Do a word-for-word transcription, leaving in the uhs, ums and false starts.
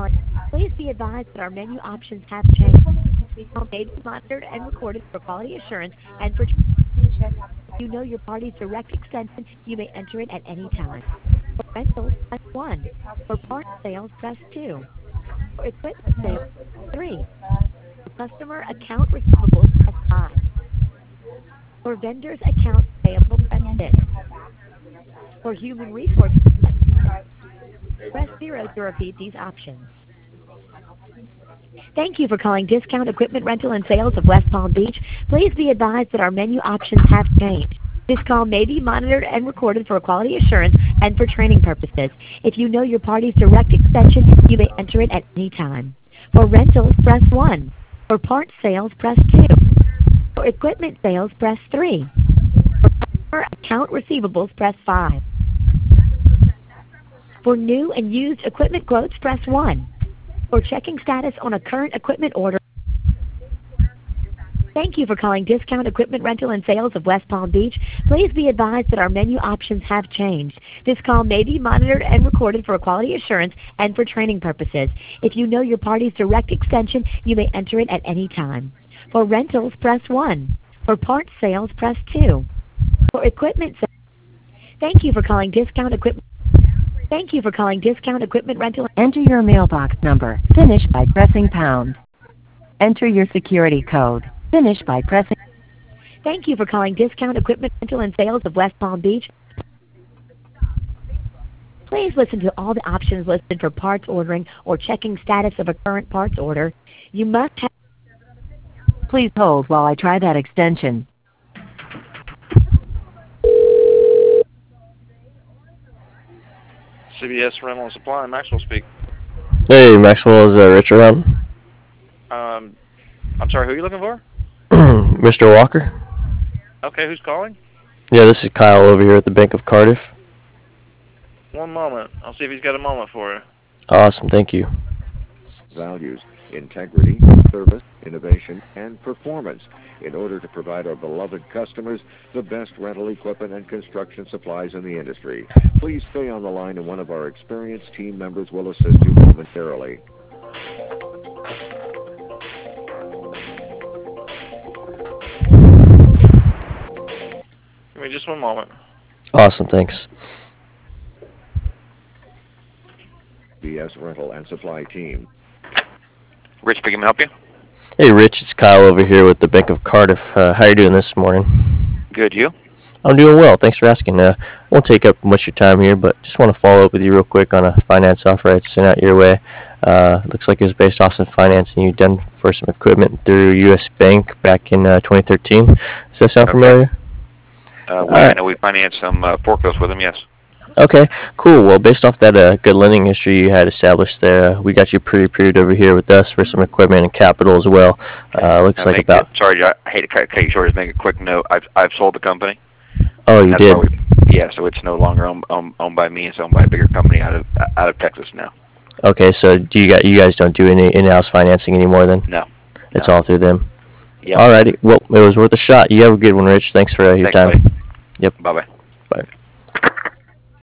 Please be advised that our menu options have changed. Call may be monitored and recorded for quality assurance and for if you know your party's direct extension, you may enter it at any time. For rentals, press one. For parts sales, press two. For equipment sales, three. For customer account receivables, press five. For vendors account payable, press six. For human resources, press zero to repeat these options. Thank you for calling Discount Equipment Rental and Sales of West Palm Beach. Please be advised that our menu options have changed. This call may be monitored and recorded for quality assurance and for training purposes. If you know your party's direct extension, you may enter it at any time. For rentals, press one. For parts sales, press two. For equipment sales, press three. For customer account receivables, press five. For new and used equipment quotes, press one. For checking status on a current equipment order. Thank you for calling Discount Equipment Rental and Sales of West Palm Beach. Please be advised that our menu options have changed. This call may be monitored and recorded for quality assurance and for training purposes. If you know your party's direct extension, you may enter it at any time. For rentals, press one. For parts sales, press two. For equipment sales, thank you for calling Discount Equipment. Thank you for calling Discount Equipment Rental. Enter your mailbox number. Finish by pressing pound. Enter your security code. Finish by pressing. Thank you for calling Discount Equipment Rental and Sales of West Palm Beach. Please listen to all the options listed for parts ordering or checking status of a current parts order. You must have. Please hold while I try that extension. C B S Rental and Supply, Maxwell speak. Hey, Maxwell, is uh, Rich around? Um, I'm sorry, who are you looking for? Mister Walker? Okay, who's calling? Yeah, this is Kyle over here at the Bank of Cardiff. One moment. I'll see if he's got a moment for you. Awesome, thank you. Values, integrity, service, innovation, and performance in order to provide our beloved customers the best rental equipment and construction supplies in the industry. Please stay on the line and one of our experienced team members will assist you momentarily. Give me just one moment. Awesome, thanks. B S Rental and Supply Team. Rich, can I help you? Hey, Rich, it's Kyle over here with the Bank of Cardiff. Uh, how are you doing this morning? Good, you? I'm doing well. Thanks for asking. Uh, I won't take up much of your time here, but just want to follow up with you real quick on a finance offer I sent out your way. Uh, looks like it was based off some financing you've done for some equipment through U S Bank back in uh, twenty thirteen. Does that sound Okay. familiar? Uh, we, right. I know we financed some uh, forklifts with them, yes. Okay, cool. Well, based off that uh, good lending history you had established there, uh, we got you pre-approved over here with us for some equipment and capital as well. Uh, looks I like make about... It, sorry, I, I hate to cut, cut you short. Just make a quick note. I've, I've sold the company. Oh, you That's did? We, yeah, so it's no longer owned, owned, owned by me. It's owned by a bigger company out of out of Texas now. Okay, so do you got you guys don't do any in-house financing anymore then? No. It's no. all through them? Yep. Alrighty. Well, it was worth a shot. You have a good one, Rich. Thanks for uh, your Thanks, time. buddy. Yep. Bye-bye.